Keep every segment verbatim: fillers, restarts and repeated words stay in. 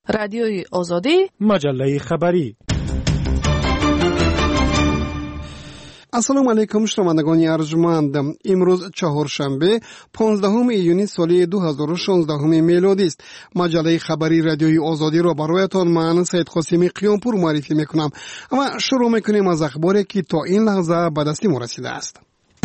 رادیوی آزادی، مجله خبری. السلام علیکم شنوندگان ارجمند. امروز چهارشنبه پانزدهم ایون سال دو هزار و شانزده میلادی است. مجله خبری رادیوی آزادی را برایتان من سید قاسمی قیامپور معرفی میکنم. اما شروع میکنیم از اخباری که تا این لحظه به دست ما رسیده است.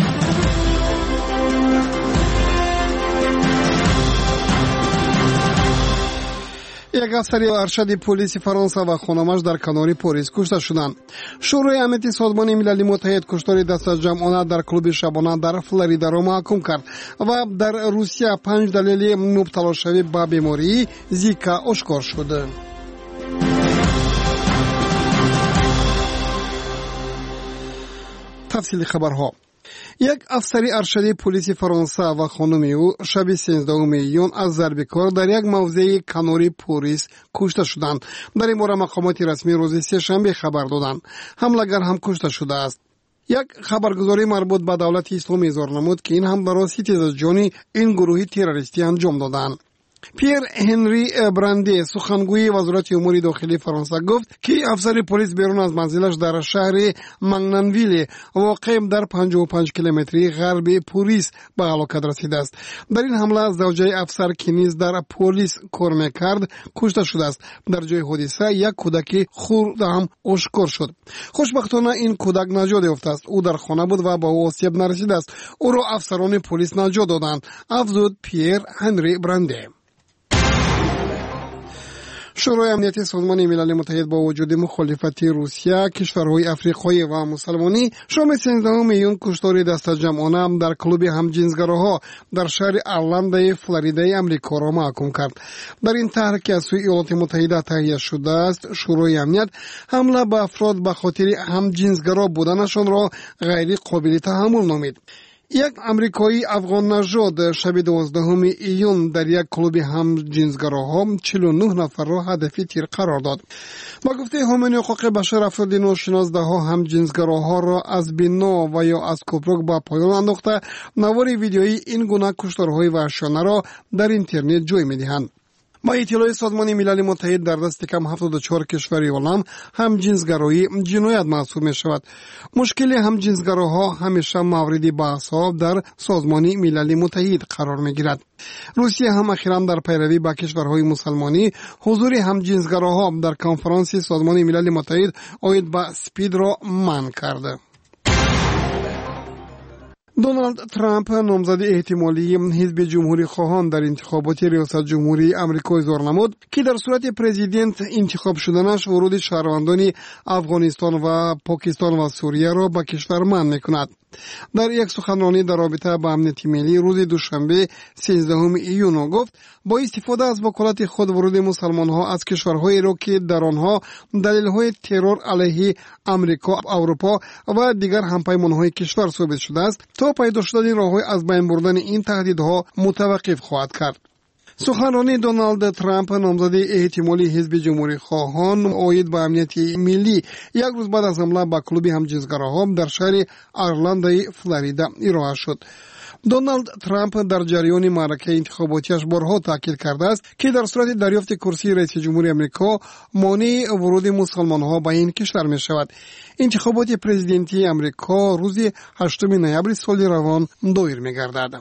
یک افسر ارشد پلیس فرانسه و خانمش در کناری پاریس کشته شدند. شورای امنیتی سازمان ملل متحد کشتار دست جمعانه در کلوب شبانه در فلوریدا را محکوم کرد و در روسیه پنج دلیل مبتلا شوی به بیماری زیکا آشکار شد. تفصیل خبرها. یک افسر ارشدی پلیس فرانسه و خانم او شب سیزدهم ایون از ضرب کار در یک موضع کناری پاریس کشته شدند. در این باره مقامات رسمی روز سه‌شنبه خبر دادند. حمله‌گر هم کشته شده است. یک خبرگزاری مربوط به دولت اسلامی اظهار نمود که این هم برای ستیز جانی این گروه تروریستی انجام دادند. پیر هنری برانده سخنگوی وزارت امور داخلی فرانسه گفت که افسر پلیس بیرون از منزلش در شهر مانگنانویل واقع در پنجاه و پنج کیلومتری غرب پاریس به هلاکت رسیده است. در این حمله زوجه افسر که نیز در پلیس کار میکرد کشته شده است. در جای حادثه یک کودک خرد هم آشکار شد. خوشبختانه این کودک نجات یافته است. او در خانه بود و به او آسیب نرسیده است. او را افسران پلیس نجات دادند، افزود پیر هنری برانده. شورای امنیتی سازمان ملل متحد با وجود مخالفت روسیه، کشورهای افریقایی و مسلمانی شام سیزدهم ایون کشتار دست جمعانه در کلوب همجنسگراها در شهر ارلند فلوریدای امریکا را محکوم کرد. در این طرح که از سوی ایالات متحده تهیه شده است، شورای امنیت حمله به افراد به خاطر همجنسگرا بودنشان را غیر قابل تحمل نامید. یک امریکایی افغان نژاد شب دوازدهم ایون در یک کلوب همجنسگراها چهل و نه نفر را هدف تیر قرار داد. با گفته حامیان حقوق بشر، افراد ناشناس دهها همجنسگراها را از بنا و یا از کوپرک به پایان انداخته نوار ویدیویی این گونه کشتارهای وحشیانه را در اینترنت جای می‌دهند. با اطلاع سازمان ملل متحد در دست کم هفتاد و چهار کشور عالم همجنسگرایی جنایت محسوب می شود. مشکل همجنسگراها همیشه مورد بحث ها در سازمان ملل متحد قرار می گیرد. روسیه هم اخیراً در پیروی با کشورهای مسلمانی حضور همجنسگراها در کنفرانس سازمان ملل متحد عاید به سپید را منع کرده. دونالد ترامپ نامزد احتمالی حزب جمهوری خواهان در انتخابات ریاست جمهوری آمریکا اظهار نمود که در صورت پرزیدنت انتخاب شدنش ورود شهروندان افغانستان و پاکستان و سوریه را به کشور منع می‌کند. در یک سخنرانی در رابطه با امنیت ملی روز دوشنبه سیزدهم ایون گفت با استفاده از وکالت خود ورود مسلمان‌ها از کشورهایی را که در آنها دلایل ترور علیه آمریکا، اروپا و دیگر همپیمان‌های کشور ثابت شده است تا پیدا شدن راه‌های از بین بردن این تهدیدها متوقف خواهد کرد. سخنرانی دونالد ترامپ نامزد احتمالی حزب جمهوری خواهان عاید به امنیت ملی یک روز بعد از حمله به کلوب همجنسگراها در شهر ارلند فلوریدا ارائه شد. دونالد ترامپ در جریان معرکه انتخاباتیش بارها تاکید کرده است که در صورت دریافت کرسی رئیس جمهوری آمریکا مانع ورود مسلمان‌ها به این کشور می شود. انتخابات پرزیدنتی آمریکا روز هشتم نوامبر سال روان دایر می گردد.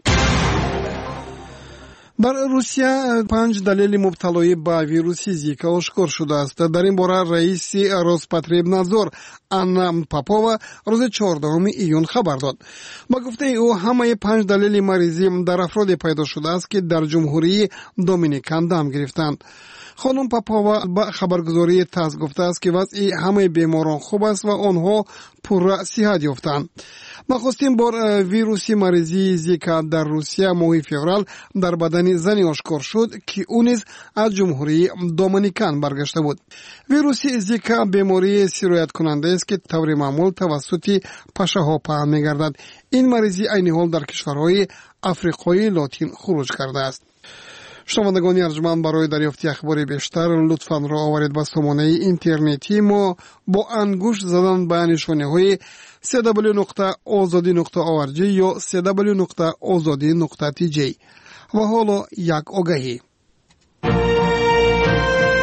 در روسیه پنج دلیل مبتلایی به ویروس زیکا آشکار شده است. در این باره رئیس روسپاتریبنادزور آنا پاپووا روز چهاردهم ایون خبر داد. با گفته او همه پنج دلیل مریضی در افراد پیدا شده است که در جمهوری دومینیکان دم گرفتند. خانم پاپووا با خبرگزاری تاس گفته است که وضع همه بیماران خوب است و آنها پر صحت یافتند. نخستین بار ویروس مریضی زیکا در روسیه ماه فوریه در بدن زنی آشکار شد که او نیز از جمهوری دومینیکان برگشته بود. ویروس زیکا بیماری سرایت کننده است که طور معمول توسط پشه ها پهن می‌گردد. این مریضی عین حال در کشورهای آفریقای لاتین خروج کرده است. شنوندگان ارجمند، برای دریافت اخبار بیشتر لطفاً را آورید به سامانه اینترنتی ما با انگشت زدن به نشانه‌های سی دبلیو نقطه آزادی نقطه او ار جی یا سی دبلیو نقطه آزادی نقطه تی جی. و حالا یک آگهی.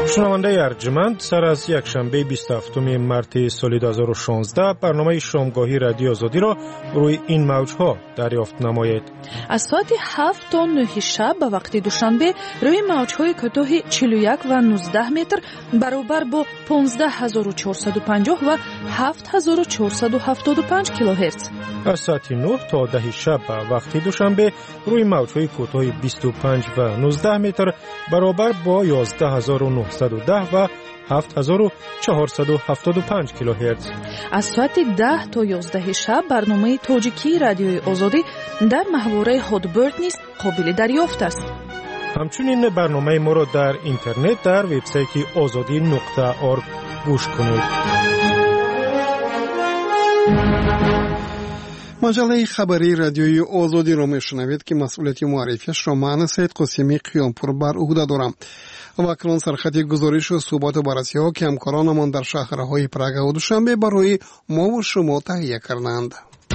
شنونده ارجمند، سر از یک شنبه بیست و هفتم مارس سال دو هزار و شانزده برنامه شامگاهی رادیو آزادی را روی این موجها دریافت نمایید. از ساعت هفت تا نه شب به وقت دوشنبه روی موجهای کوتاه چهل و یک و نوزده متر برابر با پانزده هزار و چهارصد و پنجاه و هفت هزار و چهارصد و هفتاد و پنج کیلوهرتز. از ساعت نه تا ده شب به وقت دوشنبه روی موجهای کوتاه بیست و پنج و نوزده متر برابر با یازده هزار و نهصد و ده و هفت هزار و چهارصد و هفتاد و پنج کیلوهرتز. از ساعت ده تا یازده شب برنامه تاجیکی رادیوی آزادی در محوره هادبرد نیز قابل دریافت است. همچنین برنامه ما را در اینترنت در وبسایت آزادی نقطه اورگ گوش کنید. مجله خبری رادیوی آزادی را میشنوید که مسئولیت معرفیش را من سید قاسمی قیامپور بر عهده دارم. واکنان سرخط گزارش و ثبات و بررسی ها که همکارانمان در شهرهای پراگ و دوشنبه برای ما و شما تهیه کردند.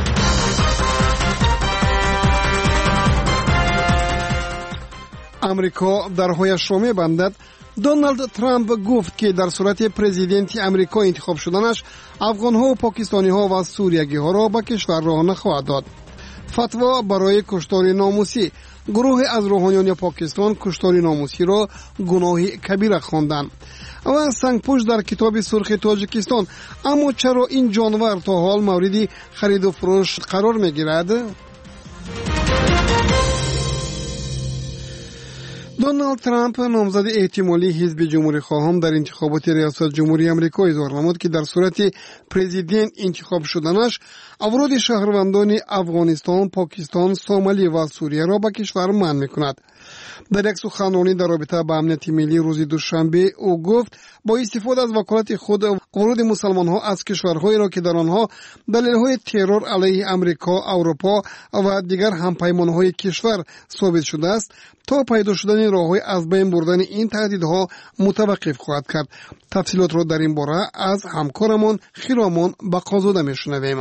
امریکا درهایش را می‌بندد. دونالد ترامپ گفت که در صورت پرزیدنت امریکا انتخاب شدنش افغان‌ها و پاکستانی‌ها و سوریگی‌ها را به کشور راه نخواهد داد. فتوا برای کشتار ناموسی. گروه از روحانیان پاکستان کشتار ناموسی را گناه کبیره خواندند. و سنگپوش در کتاب سرخ تاجیکستان. اما چرا این جانور تا حال مورد خرید و فروش قرار می‌گیرد؟ دونالد ترامپ نامزد احتمالی حزب جمهوری خواهان در انتخابات ریاست جمهوری آمریکا اظهار نمود که در صورت پرزیدنت انتخاب شدنش ورود شهروندان افغانستان، پاکستان، سومالی و سوریه را به کشور منع می‌کند. در یک سخنرانی در رابطه با امنیت ملی روز دوشنبه او گفت با استفاده از وکالت خود ورود مسلمان‌ها از کشورهایی را که در آنها دلایل ترور علیه امریکا، اروپا و دیگر همپیمان‌های کشور ثابت شده است تا پیدا شدن راه‌های از بین بردن این تهدیدها متوقف خواهد کرد. تفصیلات را در این باره از همکارمان خیرامان بقازاده می‌شنویم.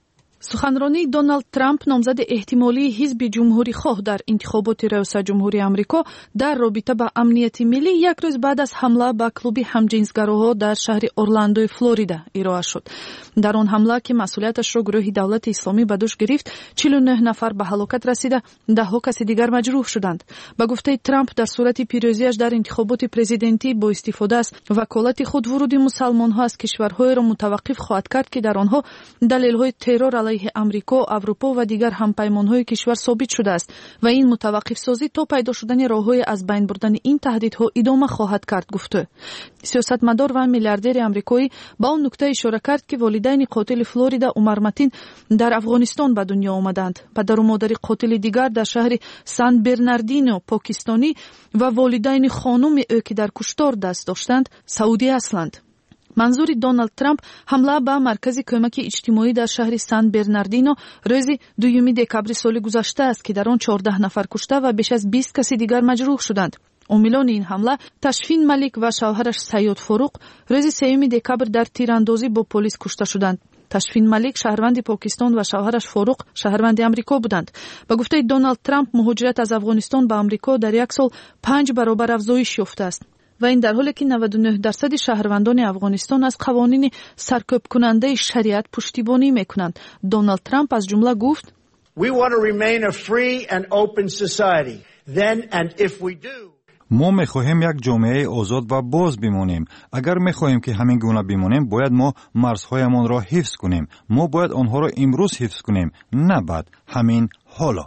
سخنرانی دونالد ترامپ نامزد احتمالی حزب جمهوری خواه در انتخابات ریاست جمهوری آمریکا در رابطه با امنیت ملی یک روز بعد از حمله به کلوب همجنسگراها در شهر اورلاندو فلوریدا ارائه شد. در آن حمله که مسئولیتش را گروه دولت اسلامی به دوش گرفت، چهل و نه نفر به هلاکت رسیده، ده ها کس دیگر مجروح شدند. به گفته ترامپ در صورت پیروزیش در انتخابات پرزیدنتی با استفاده از وکالت خود ورود مسلمان‌ها از کشورهای را متوقف خواهد کرد که در آنها دلایل ترور علیه امریکا، اروپا و دیگر همپیمان‌های کشور ثابت شده است و این متوقف سازی تا پیدا شدن راه‌های از بین بردن این تهدیدها ادامه خواهد کرد گفته. سیاستمدار و میلیاردر آمریکایی با اون نکته اشاره کرد که والدین قاتل فلوریدا عمر متین در افغانستان به دنیا آمدند. پدر و مادر قاتل دیگر در شهر سان برناردینو پاکستانی و والدین خانم او که در کشتار دست داشتند سعودی اصلند. منظور دونالد ترامپ حمله به مرکز کمک اجتماعی در شهر سان برناردینو روز دوم دکبر سال گذشته است که در آن چهارده نفر کشته و بیش از بیست کسی دیگر مجروح شدند. عاملان این حمله تشفین ملک و شوهرش سیاد فاروق روز سوم دکبر در تیراندازی با پلیس کشته شدند. تشفین ملک شهروند پاکستان و شوهرش فاروق شهروند آمریکا بودند. به گفته دونالد ترامپ مهاجرت از افغانستان به آمریکا در یک سال پنج برابر افزایش یافته است. و این در حالی که نود و نه درصد شهروندان افغانستان از قوانین سرکوب کننده شریعت پشتیبانی میکنند. دونالد ترامپ از جمله گفت: We want to remain a free and open society. Then and if we do ما میخواهیم یک جامعه آزاد و باز بمانیم. اگر میخواهیم که همین گونه بمانیم باید ما مرزهایمان را حفظ کنیم. ما باید آنها را امروز حفظ کنیم، نه بعد، همین حالا.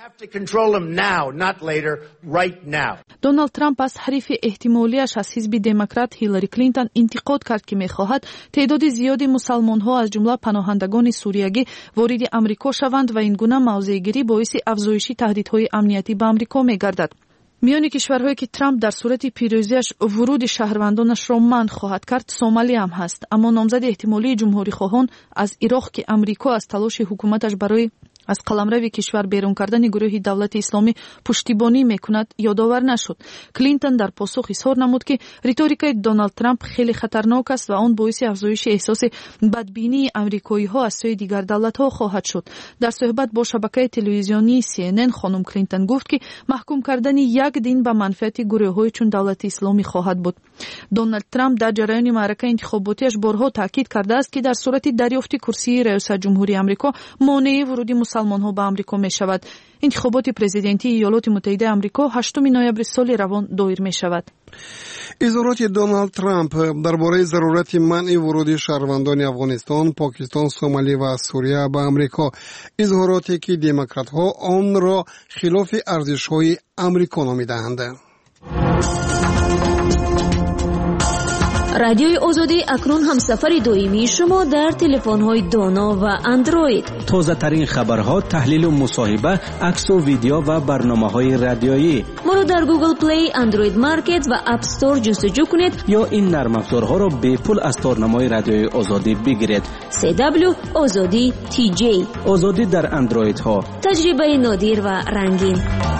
دونالد ترامپ از حریف احتمالیش از حزب دموکرات هیلاری کلینتون انتقاد کرد که میخواهد تعداد زیادی مسلمان‌ها از جمله پناهندگان سوریگی وارد آمریکا شوند و این گونه موضع‌گیری باعث افزایش تهدیدهای امنیتی به آمریکا میگردد. میان کشورهایی که ترامپ در صورت پیروزیش ورود شهروندانش را منع خواهد کرد سومالی هم هست. اما نامزد احتمالی جمهوری خواهان از عراق که آمریکا از تلاش حکومتش برای аз қаламрави кишвар берун кардани гурӯҳи давлати исломӣ пуштибонӣ мекунад ёдовар нашуд. Клинтон дар посух изҳор намуд, ки риторикаи Доналд Трамп хеле хатарнок аст ва он боиси афзоиши эҳсоси бадбинии амрикоиҳо аз сӯи дигар давлатҳо хоҳад шуд. дар суҳбат бо шабакаи телевизионии Си Эн Эн хонум Клинтон гуфт, ки маҳкум кардани як дин ба манфиати гурӯҳҳои чун давлати исломӣ хоҳад буд. Доналд Трамп дар ҷараёни маъракаи интихоботиаш борҳо таъкид кардааст, ки дар сурати дарёфти курсии раёсатҷумҳурии амрико монеи вуруди мусалмонҳо ба амрико мешавад. интихоботи президентии иёлоти муттаҳидаи амрико ҳаштуми ноябри соли равон доир мешавад. изҳороти Доналд Трамп дар бораи зарурати манъи вуруди шаҳрвандони Афғонистон, Покистон, Сомалӣ ва Сурия ба амрико, изҳороте ки демократҳо онро хилофи арзишҳои амрико номидаанд. радиои озодӣ акнун ҳамсафари доимии шумо дар телефонҳои доно ва андроид. тозатарин хабарҳо, таҳлилу мусоҳиба, аксу видео ва барномаҳои радиоӣ. моро дар Google Play, Android Market ва App Store ҷустуҷӯ кунед ё ин нармафзорҳоро бепул аз торнамои радиои озодӣ бигиред. си дабл ю озодӣ ти ҷей. озодӣ дар андроидҳо. таҷрибаи нодир ва рангин.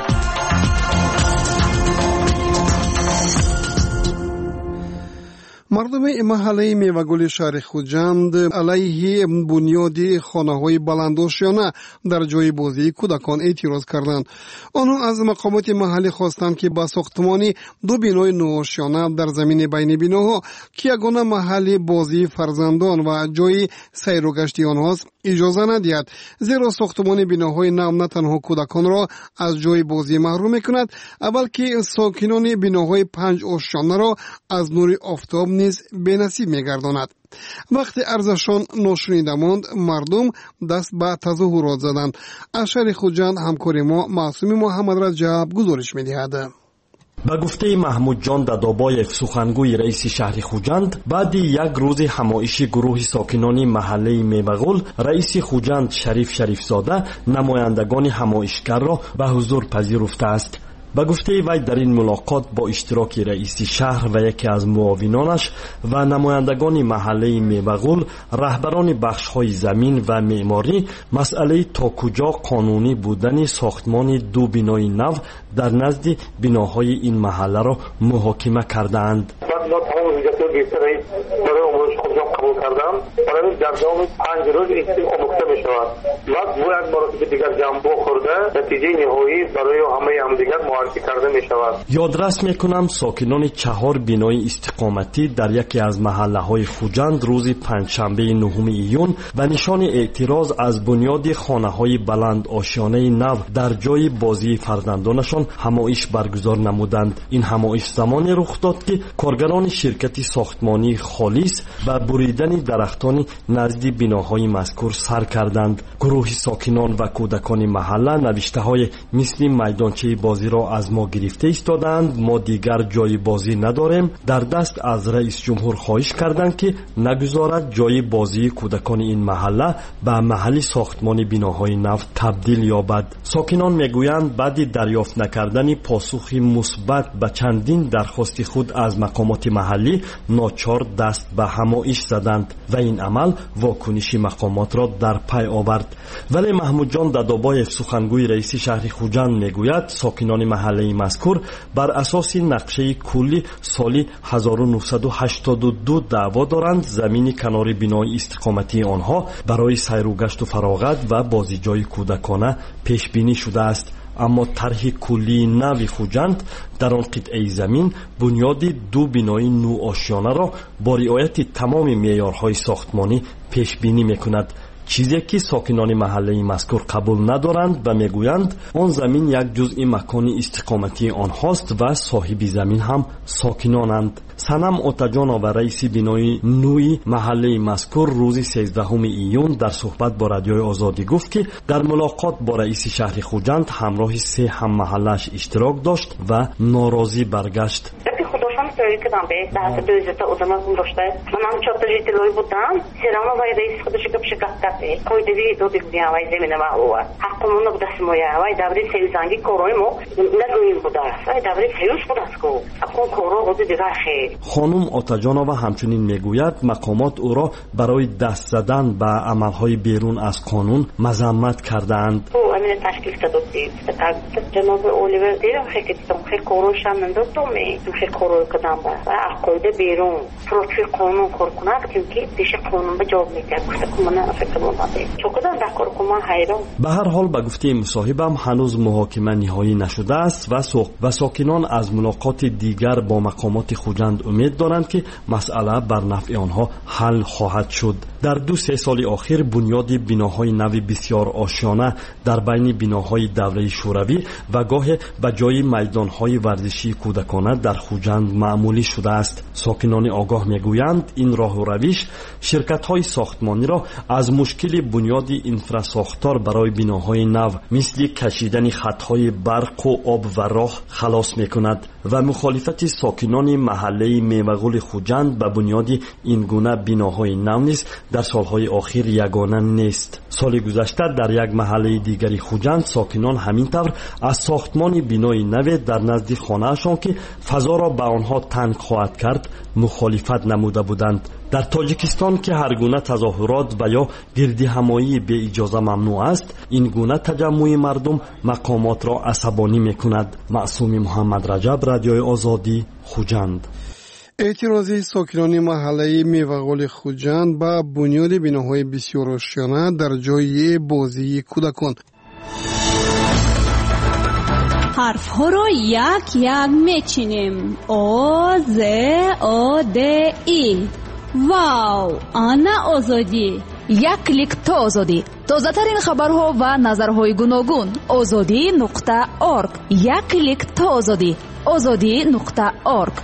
мардуми маҳаллаи мевагули шаҳри Хуҷанд алайҳи бунёди хонаҳои баландошёна дар ҷои бозии кӯдакон эътироз карданд. онҳо аз мақомоти маҳаллӣ хостанд, ки ба сохтмони ду бинои нуошёна дар замини байни биноҳо, ки ягона маҳалли бозии фарзандон ва ҷои сайругашти онҳост, иҷоза надиҳад, зеро сохтмони биноҳои нав на танҳо кӯдаконро аз ҷои бозӣ маҳрум мекунад, балки сокинони биноҳои панҷ ошёнаро аз нури офтоб низ бенасиб мегардонад. вақте арзашон ношунида монд, мардум даст ба тазоҳурот заданд. аз шаҳри Хуҷанд ҳамкори мо Маъсуми Муҳаммадраҷаб гузориш медиҳад. ба гуфтаи Маҳмудҷон Дадобоев, сухангӯи раиси шаҳри Хуҷанд, баъди як рӯзи ҳамоиши гурӯҳи сокинони маҳаллаи Мевағул, раиси Хуҷанд Шариф Шарифзода намояндагони ҳамоишгарро ба ҳузур пазируфтааст. ба гуфтаи вай, дар ин мулоқот бо иштироки раиси шаҳр ва яке аз муовинонаш ва намояндагони маҳаллаи Мевағул, раҳбарони бахшҳои замин ва меъморӣ масъалаи то куҷо қонунӣ будани сохтмони ду бинои нав дар назди биноҳои ин маҳалларо муҳокима кардаанд. کردم برای در دوام پنج روز این تیم آموخته می شود. بعد و یک مرتبه دیگر جنبو خورده نتیجه نهایی برای همه هم دیگر معرفی کرده می شود. یادرس می کنم ساکنان چهار بینای استقامتی در یکی از محله های خوجند روز پنجشنبه نهم ایون و نشان اعتراض از بنیاد خانه های بلند آشیانه نو در جای بازی فرزندانشان همایش برگزار نمودند. این همایش زمانی رخ داد که کارگران شرکت ساختمانی خالیس و بریدن درختان نزد بناهای مذکور سر کردند. گروه ساکنان و کودکان محله نوشته های مثل میدانچه بازی را از ما گرفته ایستادند، ما دیگر جای بازی نداریم. در دست از رئیس جمهور خواهش کردند که نگذارد جای بازی کودکان این محله به محل ساختمان بناهای نو تبدیل یابد. ساکنان میگویند بعد دریافت نکردن پاسخی مثبت به چندین درخواست خود از مقامات محلی ناچار دست به همایش زدند و این عمل واکنش مقامات را در پی آورد. ولی محمودجان دادابایف سخنگوی رئیس شهر خوجند میگوید ساکنان محله مذکور بر اساس نقشه کلی سال هزار و نهصد و هشتاد و دو دعوا دارند زمین کنار بنای استقامتی آنها برای سیر و گشت و فراغت و بازیجوی کودکانه پیش بینی شده است. اما طرح کلی نو خوجند در آن قطعه زمین بنیاد دو بینای نو آشیانه را با رعایت تمام معیارهای ساختمانی پیش بینی میکند، چیزی که ساکنان محله مذکور قبول ندارند و میگویند آن زمین یک جزء مکان استقامتی آنهاست و صاحب زمین هم ساکنانند. سنم اوتاجان و رئیس بینای نوی محله مذکور روز سیزدهم ایون در صحبت با رادیوی آزادی گفت که در ملاقات با رئیس شهر خوجند همراه سه هم محلش اشتراک داشت و ناراضی برگشت. خودشان строили кадам бе, да, като изята отдама дощта. Мамам чота жителой будам, серано вай да изхода шика пшикатате. Кой да ви доди гнява и земена малова. Ако му набда се моя, вай добри сеюзанги корой му, не дуим буда. Вай добри сеюз будаско. Ако коро годи дигахе. خانم آتاجانова همچنین میگوید مقامات او را برای دست زدن به عملهای بیرون از قانون مذمت کردند. او امین تشکیل دادید. جناب اولیور دیرم خیلی خیلی کوروشم ندادم می. خیلی کورو کدام با. و عقاید بیرون. پروتفی قانون کار کنند که دیش قانون به جواب میده. کمونه فکر می‌کنم. چقدر دکار کمان حیران. به هر حال به گفته مصاحبم هنوز محاکمه نهایی نشده است و سوق و ساکنان از ملاقات دیگر با مقامات خوجند امید دارند که مسئله بر نفع آنها حل خواهد شد. در دو سه سال اخیر بنیاد بناهای نو بسیار آشیانه در بین بناهای دوره شوروی و گاه به جای میدانهای ورزشی کودکانه در خوجند معمولی شده است. ساکنان آگاه میگویند این راه و روش شرکت‌های ساختمانی را از مشکل بنیاد انفراساختار برای بناهای نو مثل کشیدن خطهای برق و آب و راه خلاص میکند و مخالفت ساکنان محله میوه‌گل خوجند به بنیاد این گونه بناهای نو نیز در سالهای اخیر یگانه نیست. سال گذشته در یک محله دیگری خوجند ساکنان همین طور از ساختمان بنای نو در نزد خانه‌شان که فضا را به آنها تنگ خواهد کرد مخالفت نموده بودند. در تاجیکستان که هر گونه تظاهرات و یا گردی همایی به اجازه ممنوع است، این گونه تجمع مردم مقامات را عصبانی میکند. معصوم محمد رجب، رادیوی آزادی، خوجند. اعتراضی ساکنان محله میوه‌گل خوجند با بنیاد بناهای بسیار آشیانه در جای بازی کودکان. حرف ها را یک یک میچینیم. او ز او د ای. واو، آنا آزادی. یک کلیک تا آزادی. تازه ترین خبرها و نظرهای گوناگون. آزادی نقطه اورگ. یک کلیک تا آزادی. آزادی نقطه اورگ.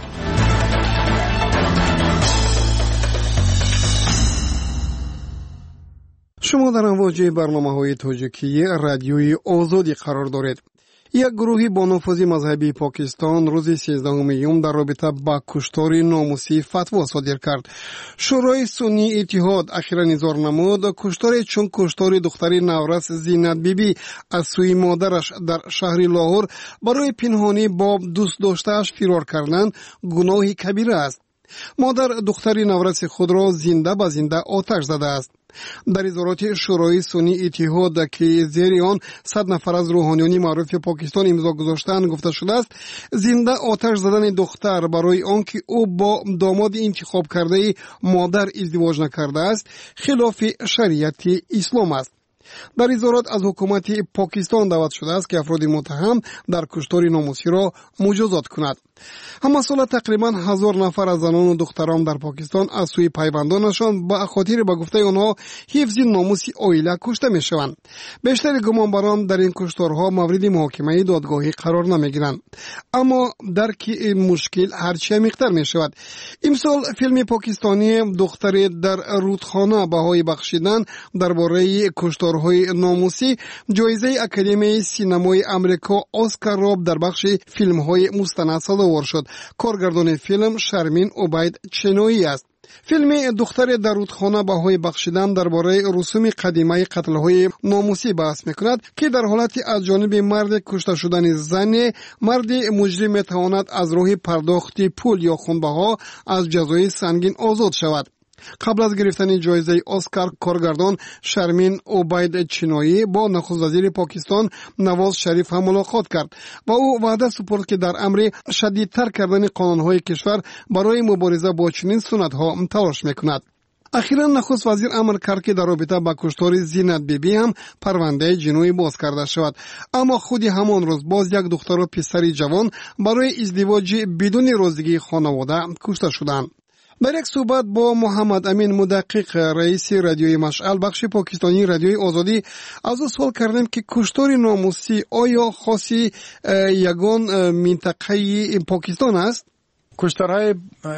شما در امواج برنامه‌های تاجیکی رادیوی آزادی قرار دارید. یک گروهی با نفوذ مذهبی پاکستان روز سیزدهم یوم در رابطه با کشتار ناموسی فتوا صادر کرد. شورای سنی اتحاد اخیراً اظهار نمود کشتار چون کشتار دختر نورس زینت بیبی از سوی مادرش در شهر لاهور برای پنهانی با دوست داشته‌اش فرار کردن گناهی کبیره است. مادر دختر نورس خود را زنده به زنده آتش زده است. در اظهارات شورای سنی اتحاد که زیر آن صد نفر از روحانیان معروف پاکستان امضا گذاشتند گفته شده است زنده آتش زدن دختر برای آنکه او با داماد انتخاب کرده مادر ازدواج نکرده است خلاف شریعت اسلام است. در اظهارات از حکومت پاکستان دعوت شده است که افراد متهم در کشتار ناموسی را مجازات کند. همه سال تقریبا هزار نفر از زنان و دختران در پاکستان از سوی پیوندانشان به خاطر به گفته آنها حفظ ناموس عائله کشته می شوند. بیشتر گمانبران در این کشتارها مورد محاکمه دادگاهی قرار نمی گیرند. اما درک این مشکل هرچی عمیق‌تر می شود. امسال فیلم پاکستانی دختر در رودخانه بهای بخشیدن درباره کشتارهای ناموسی جایزه اکادمی سینمای آمریکا اسکار را در بخش فیلم‌های مستند صادر شد. کارگردان فیلم شرمین عبید چنویی است. فیلم دختر در رودخانه بهای بخشیدن درباره رسوم قدیمه قتل‌های ناموسی بحث می‌کند که در حالتی از جانب مرد کشته شدن زن مرد مجرم می‌تواند از راه پرداخت پول یا خونبها از جزای سنگین آزاد شود. قبل از گرفتن جایزه اسکار کارگردان شرمین عبید چنویی با نخست وزیر پاکستان نواز شریف هم ملاقات کرد و او وعده سپرد که در امر شدیدتر کردن قانون‌های کشور برای مبارزه با چنین سنت‌ها تلاش می‌کند. اخیراً نخست وزیر امر کرد که در رابطه با کشتار زینت بیبی هم پرونده جنایی باز کرده شود. اما خودی همان روز باز یک دختر و پسری جوان برای ازدواج بدون رضایت خانواده کشته شدند. در یک صحبت با محمد امین مدقق رئیس رادیوی مشعل بخش پاکستانی رادیوی آزادی از او سوال کردیم که کشتار ناموسی آیا خاصی یگان منطقه پاکستان است؟ کشتارهای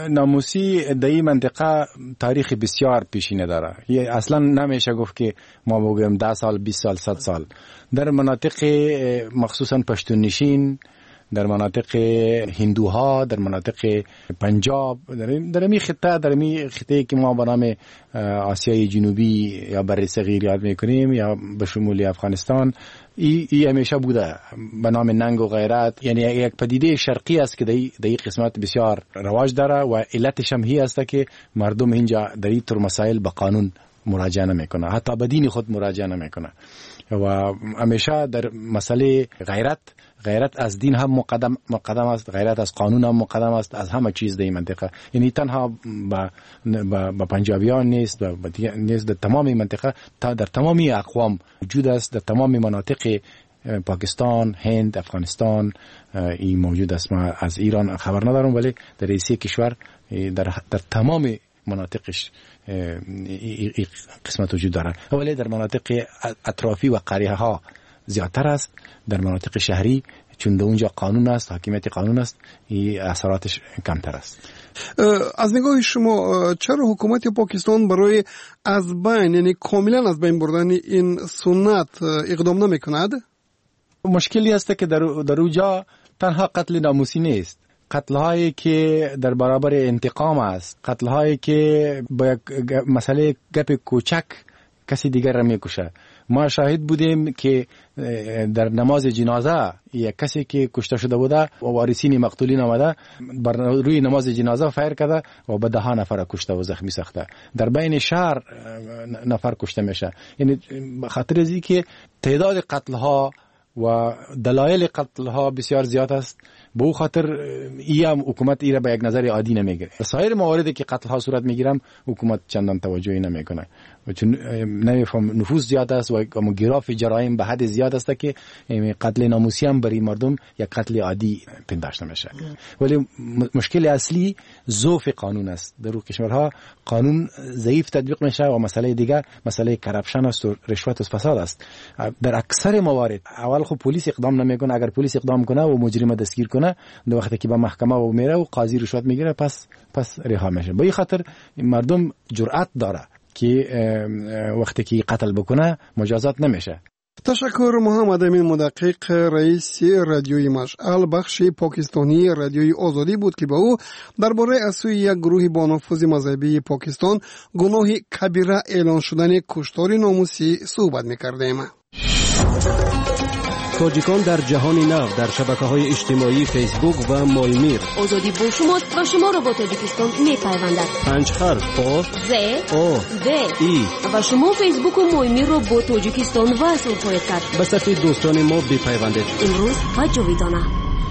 ناموسی در این منطقه تاریخ بسیار پیشینه داره. یه اصلا نمیشه گفت که ما بگویم ده سال، بیست سال، صد سال. در مناطق مخصوصا پشتون نشین در مناطق هندوها، در مناطق پنجاب، در این خطه در این خطه که ما به نام آسیای جنوبی یا بر صغیر یاد میکنیم یا به شمول افغانستان، ای, ای همیشه بوده به نام ننگ و غیرت. یعنی یک پدیده شرقی است که در این قسمت بسیار رواج داره و علتش هم هی است که مردم اینجا در این طور مسائل به قانون مراجعه نمیکنه، حتی به دین خود مراجعه نمیکنه و همیشه در مسئله غیرت غیرت از دین هم مقدم مقدم است، غیرت از قانون هم مقدم است، از همه چیز در این منطقه. یعنی تنها با با پنجابیان نیست، با نیست، در تمام منطقه، تا در تمامی اقوام وجود است، در تمام مناطق پاکستان، هند، افغانستان این موجود است. ما از ایران خبر ندارم، ولی در ریسی کشور در در تمام مناطقش این قسمت وجود دارد، ولی در مناطق اطرافی و قریه ها زیادتر است. در مناطق شهری چون در اونجا قانون است، حاکمیت قانون است، این اثراتش کمتر است. از نگاه شما چرا حکومت پاکستان برای از بین، یعنی کاملا از بین بردن این سنت اقدام نمی کند؟ مشکلی است که در در اونجا تنها قتل ناموسی نیست، قتل هایی که در برابر انتقام است، قتل هایی که با یک مسئله گپ کوچک کسی دیگر را میکشه. ما شاهد بودیم که در نماز جنازه یک کسی که کشته شده بوده و وارثین مقتولین آمده بر روی نماز جنازه فایر کرده و به ده نفر کشته و زخمی ساخته. در بین شهر نفر کشته میشه. یعنی خاطر از این که تعداد قتل ها و دلایل قتل ها بسیار زیاد است، به او خاطر این حکومت ایره به یک نظر عادی نمیگیره. سایر مواردی که قتل ها صورت میگیرم حکومت چندان توجهی نمیکنه، چون نمیفهم نفوذ زیاد است و گراف جرایم به حد زیاد است که قتل ناموسی هم برای مردم یک قتل عادی پنداشته میشه. ولی مشکل اصلی ضعف قانون است. در اون کشورها قانون ضعیف تطبیق میشه و مسئله دیگر مسئله کرپشن است و رشوت و فساد است. در اکثر موارد اول خب پلیس اقدام نمیکنه، اگر پلیس اقدام کنه و مجرم دستگیر کنه، در وقتی که به محکمه و میره و قاضی رشوت میگیره پس پس رها میشه. به این خاطر مردم جرأت داره که وقتی که قتل بکنه مجازات نمیشه. تشکر محمد امین مدقق، رئیس رادیوی مشعل بخش پاکستانی رادیوی آزادی بود که با او درباره از سوی یک گروه با نفوذ مذهبی پاکستان گناه کبیره اعلان شدن کشتار ناموسی صحبت میکردیم. تاجیکان در جهان نو در شبکه‌های اجتماعی فیسبوک و مایمیر. آزادی با شماست و شما را با تاجیکستان می‌پیوندد. پنج حرف آ ز او د ای و شما فیسبوک و مایمیر را با تاجیکستان وصل خواهید کرد. به صفحه دوستان ما بپیوندید. امروز و جاویدانه.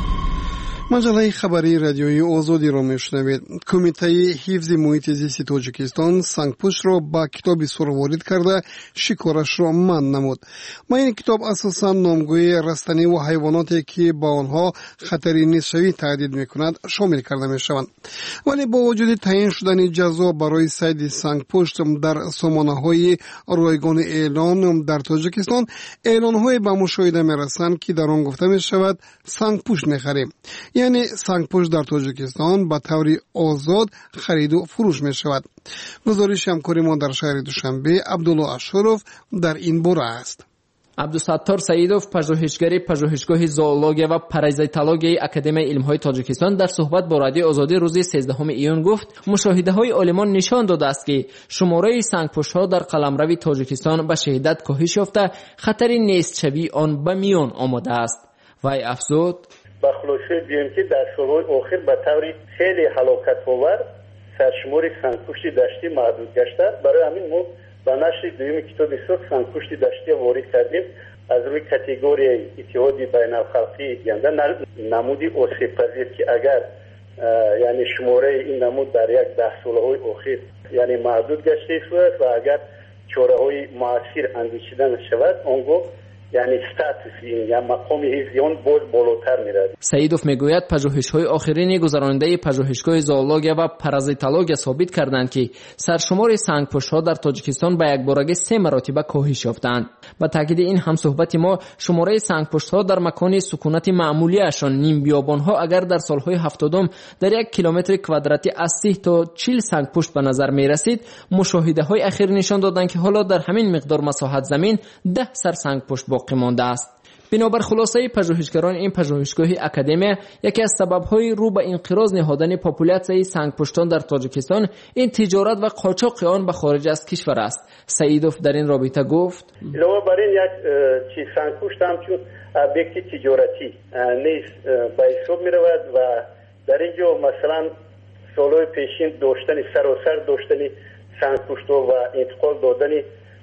مجله خبری رادیوی آزادی را میشنوید. کمیته حفظ محیط زیست تاجیکستان سنگپوش را با کتابی سوروارد کرده شکارش را منع نمود. ما این کتاب اساساً نامگوی رستنی و حیواناتی که با آنها خطری نیستشوی تهدید میکند شامل کرده میشوند. ولی با وجود تعیین شدن جزا برای صید سنگپوش در سامانه‌های رایگان اعلان در تاجیکستان، اعلان‌های به مشاهده میرسند که در آن گفته میشود سنگپوش نخریم. یعنی سنگپوش در تاجیکستان به طور آزاد خرید و فروش می شود. گزارش همکار ما در شهر دوشنبه عبدالله اشرف در این باره است. عبدالستار سعیدوف، پژوهشگر پژوهشگاه زوولوژی و پارازیتولوژی اکادمی علم‌های تاجیکستان در صحبت با رادیو آزادی روز سیزدهم ایون گفت مشاهده‌های عالمان نشان داده است که شماره سنگپوش‌ها در قلمرو تاجیکستان به شدت کاهش یافته، خطر نیست‌شوی آن به میان آمده است. وی افزود: با خلاصه بیایم که در سالهای اخیر به طور خیلی هلاکت‌آور سرشمار سنگپوشت دشتی محدود گشته. برای همین ما با نشر دوم کتاب سرخ سنگپوشت دشتی وارد کردیم. از روی کاتگوری اتحاد بین الخلقی گنده نمودی آسیب‌پذیر که اگر یعنی شماره این نمود در یک ده سالهای اخیر یعنی محدود گشته است و اگر چاره‌های مؤثر اندیشیده شود آنگاه یعنی استاتوس این یا مقام حفظی آن باز بالاتر می‌رود. سعیدوف میگوید پژوهش‌های آخرین گذراننده پژوهشگاه زوولوژی و پارازیتولوژی ثابت کردند که سرشمار سنگپوش‌ها در تاجیکستان به یک بارگی سه مراتبه کاهش یافتند. با تاکید این هم صحبت ما شماره سنگپوش‌ها در مکان سکونت معمولی‌شان نیم بیابان‌ها اگر در سال‌های هفتادم در یک کیلومتر کوادراتی از سی تا چهل سنگپوش به نظر می‌رسید، مشاهده‌های اخیر نشان دادند که حالا در همین مقدار مساحت زمین ده سر سنگپوش باقی مانده است. بنابر خلاصه پژوهشگران، این پژوهشگاه اکادمی یکی از سبب‌های رو به انقراض نهادن پاپولیاسیون سنگپشتان در تاجیکستان این تجارت و قاچاق آن به خارج از کشور است. سعیدوف در این رابطه گفت: علاوه بر این یک چیز سنگپشت هم چون ابیکت تجارتی نیست به حساب می رود و در اینجا مثلا سالهای پیشین داشتن سراسر داشتن سنگپشت و انتقال دادن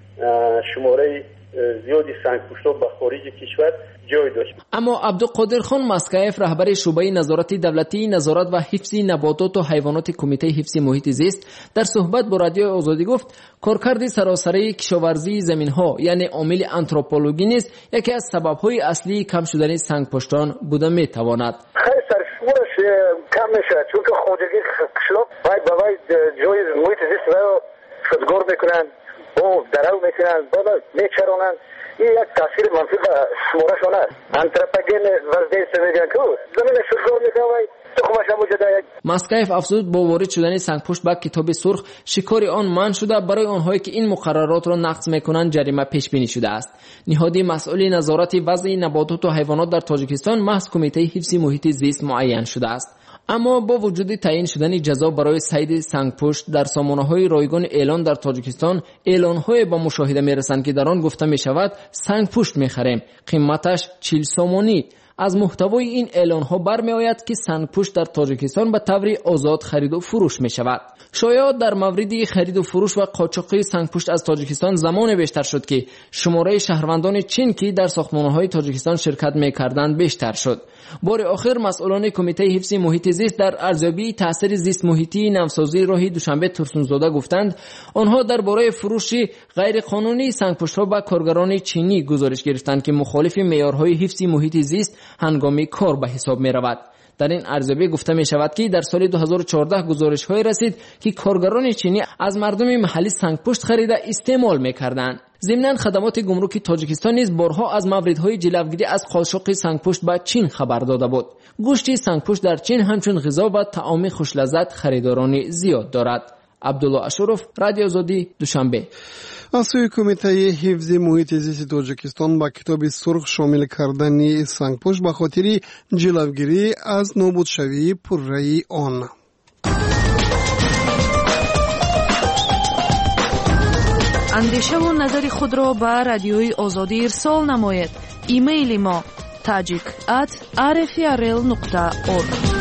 شماره زیادی سنگپشت به خارج کشور جای داشت. اما عبدالقادر خان مسکایف رهبر شعبه نظارت دولتی نظارت و حفظ نباتات و حیوانات کمیته حفظ محیط زیست در صحبت با رادیو آزادی گفت کارکرد سراسری کشاورزی زمین‌ها یعنی عامل آنتروپولوژی نیست، یکی از سبب‌های اصلی کم شدن سنگپشتان بوده می‌تواند. خیلی سرشمارش کم میشه چون که خودگی قشلاق باید به باید جای محیط زیست رو شدگار میکنن و درو میکنن بالا میچرونن. این یک تاثیر منفی به شمارشون است. انتروپوژن وزدیست میگن که زمین شدگار میکنن و تخمش هم وجود یک. مسکایف افزود با وارد شدن سنگپشت به کتاب سرخ شکار آن منع شده، برای آنهایی که این مقررات را نقض میکنند جریمه پیش بینی شده است. نهاد مسئول نظارت وضع نباتات و حیوانات در تاجیکستان محض کمیته حفظ محیط زیست معین شده است. اما با وجود تعیین شدن جزا برای صید سنگپشت در سامانه‌های رایگان اعلان در تاجیکستان، اعلان‌های با مشاهده می‌رسند که در آن گفته می‌شود سنگپشت می‌خریم، قیمتش چهل سومانی. از محتوای این اعلان‌ها برمی‌آید که سنگپشت در تاجیکستان به طور آزاد خرید و فروش می‌شود. شایعات در مورد خرید و فروش و قاچاقی سنگپشت از تاجیکستان زمان بیشتر شد که شماره شهروندان چین که در ساختمان‌های تاجیکستان شرکت می‌کردند بیشتر شد. بار آخر مسئولان کمیته حفظ محیط زیست در ارزیابی تاثیر زیست محیطی نوسازی راه دوشنبه ترسونزاده گفتند آنها درباره فروش غیر قانونی سنگپشت‌ها به کارگران چینی گزارش گرفتند که مخالف معیارهای حفظ محیط زیست هنگام کار به حساب می‌رود. در این ارزیابی گفته می شود که در سال دو هزار و چهارده گزارش های رسید که کارگران چینی از مردم محلی سنگپشت خریده استعمال می کردند. ضمناً خدمات گمرک تاجیکستان نیز بارها از موردهای جلوگیری از قاچاق سنگپشت به چین خبر داده بود. گوشت سنگپشت در چین همچون غذا و طعام خوش لذت خریداران زیاد دارد. عبدالله اشرف، رادیو آزادی، دوشنبه. از سوی کمیته حفظ محیط زیست تاجیکستان با کتاب سرخ شامل کردن سنگپشت به خاطر جلوگیری از نابود شوی پررأی آن. اندیشه و نظر خود را به رادیوی آزادی ارسال نمایید. ایمیل ما tajik at r f r l nokta org.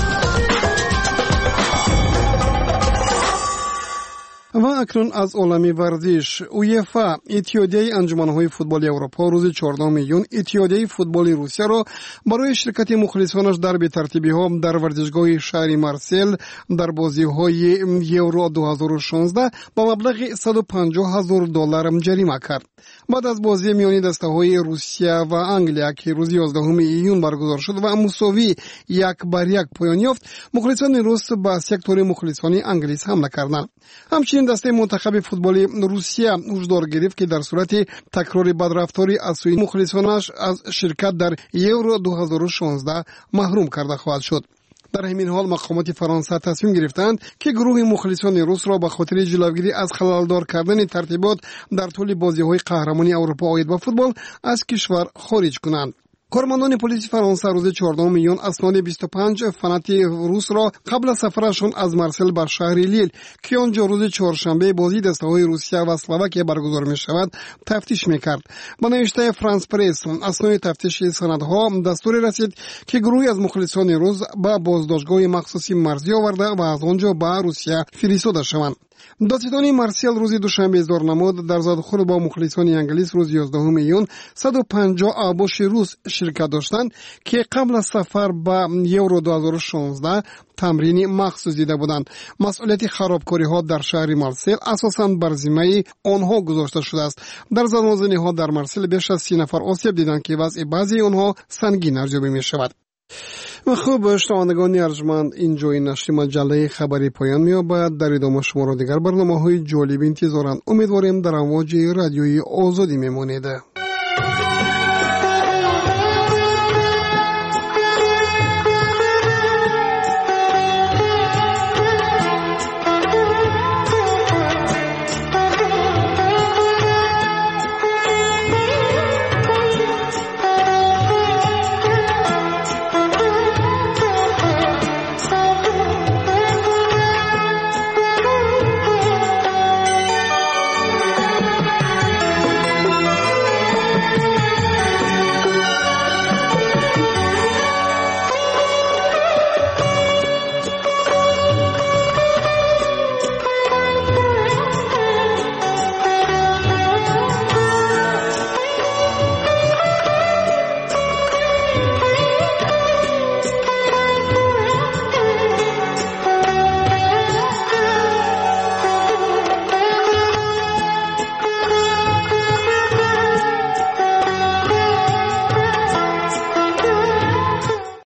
و اکنون از عالم ورزش، اویفا اتحادیه انجمن‌های فوتبال اروپا روز چهاردهم میلیون اتحادیه فوتبال روسیه را برای شرکت مخلصانش در بی‌ترتیبی‌ها در ورزشگاه شهر مارسل در بازی‌های یورو دو هزار و شانزده با مبلغ صد و پنجاه هزار دلار جریمه کرد. بعد از بازی میانی دسته‌های روسیه و انگلیا که روز یازدهم ایون برگزار شد و مساوی یک بر یک پایان یافت، مخلصان روس با سکتور مخلصان انگلیس حمله کردند. همچنین دسته منتخب فوتبال روسیه هشدار گرفت که در صورت تکرار بدرفتاری از سوی مخلصانش از شرکت در یورو دو هزار و شانزده محروم کرده خواهد شد. در همین حال مقامات فرانسه تصمیم گرفتند که گروه مخلصان روس را به خاطر جلوگیری از خلالدار کردن ترتیبات در طول بازی‌های قهرمانی اروپا عاید به فوتبال از کشور خارج کنند. کارمندان پلیس فرانسه روز چهاردهم میلیون اسناد بیست و پنج فنات روس را قبل از سفرشان از مارسل بر شهر لیل که آنجا روز چهارشنبه بازی دسته‌های روسیه و اسلواکیه برگزار می‌شود تفتیش می‌کرد. با نوشته فرانس پرس اسناد تفتیش سندها دستور رسید که گروهی از مخلصان روس به بازداشتگاه مخصوصی مرزی آورده و از آنجا به روسیه فرستاده شوند. دادستان مارسل روز دوشنبه اظهار نمود در زادخور با مخلصان انگلیس روز یازدهم میلیون صد و پنجاه ابوش روس شرکت داشتند که قبل از سفر به یورو دو هزار و شانزده تمرین مخصوص دیده بودند. مسئولیت خرابکاری ها در شهر مارسل اساساً بر ذمه آنها گذاشته شده است. در زدمازنی ها در مارسل بیش از سی نفر آسیب دیدند که وضع بعضی آنها سنگین ارزیابی می شود. خوب شنوندگان ارجمند، اینجا این نشر مجله خبری پایان می‌یابد. در ادامه شما را دیگر برنامه‌های جالب انتظارند. امیدواریم در امواج رادیوی آزادی میمانید.